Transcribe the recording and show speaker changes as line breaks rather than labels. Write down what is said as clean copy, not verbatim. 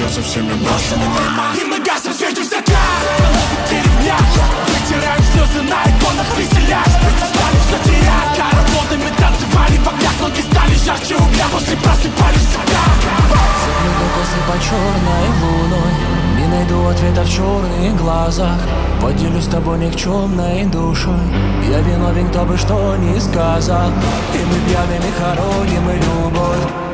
за всеми брошенными май.
И мы гасим, светим стакан на деревнях, вытираем слезы на иконах, веселясь. Стали все терять, а работы мы танцевали в огнях. Ноги стали жарче угля, после просыпались всегда.
Загляну посыпать черной луной, не найду ответа в черных глазах. Поделюсь с тобой никчемной душой, я виновен, кто бы что ни сказал. И мы пьяными хороним и любовь.